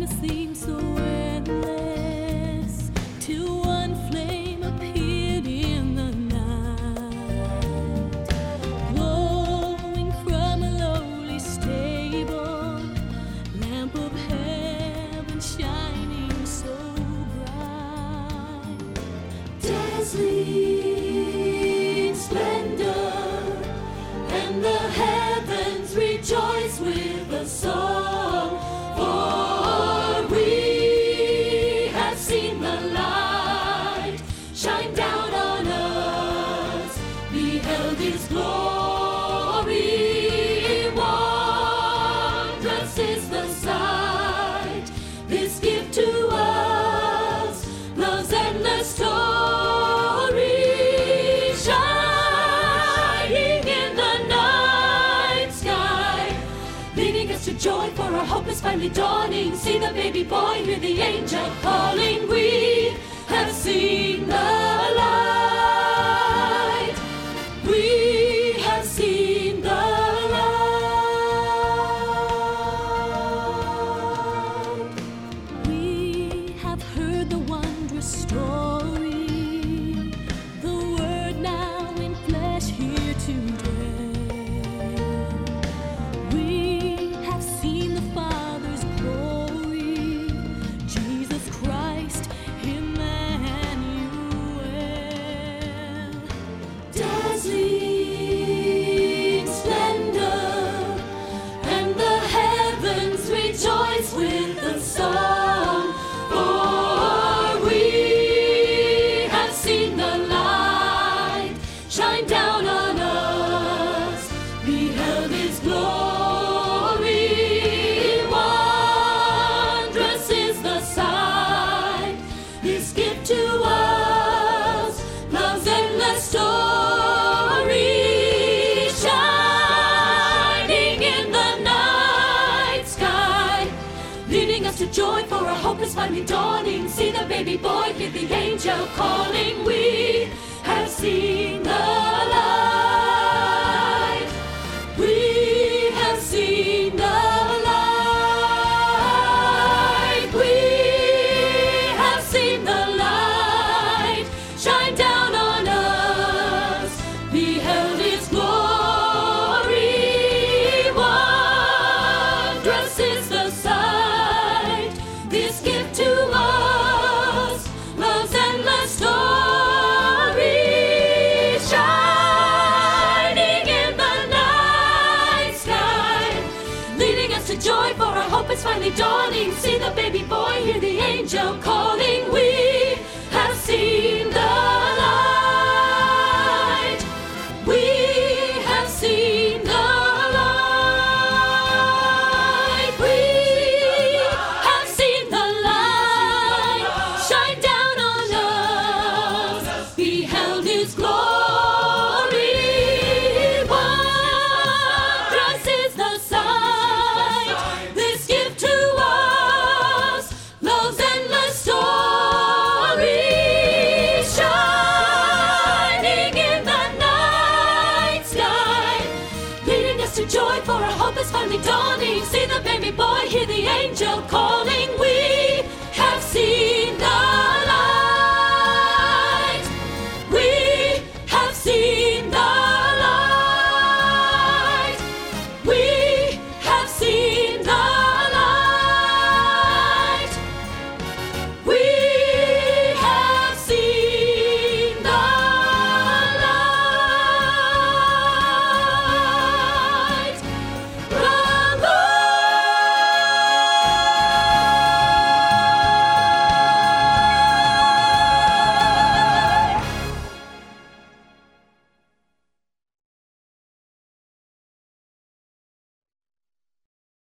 seemed so endless till one flame appeared in the night, glowing from a lowly stable, lamp of heaven shining so bright. Dazzling splendor, and the heavens rejoice with a song, for we have seen the light shine down on us, beheld His glory. Wondrous is the sight, this gift to us, love's endless story, shining in the night sky, leading us to joy, for our hope is finally dawning. See the baby boy, hear the angel calling. We have seen the light. We have seen the light. We have heard the wondrous story, the word now in flesh here to dwell. We have seen the Father's glory, Jesus Christ, Emmanuel. Dazzling splendor, and the heavens rejoice with a song, for we have seen the light shine down on us, beheld His glory. Wondrous is the sight, this gift to us, love's endless story, shining in the night sky, leading us to joy, for our hope is finally dawning. See the baby boy, hear the angel calling. We have seen the light. We have seen the light. We have seen the light shine down on us, beheld His glory. Wondrous is the sight, this gift to us, love's endless story, shining in the night sky, leading us to joy, for our hope is finally dawning. See the baby boy, hear the angel calling. We have seen the light. We have seen the light. We have seen the light shine down on us, beheld His glory. Wondrous is the sight, this gift to us, love's endless story, shining in the night sky, leading us to joy, for our hope is finally dawning. See the baby boy, hear the angel calling. We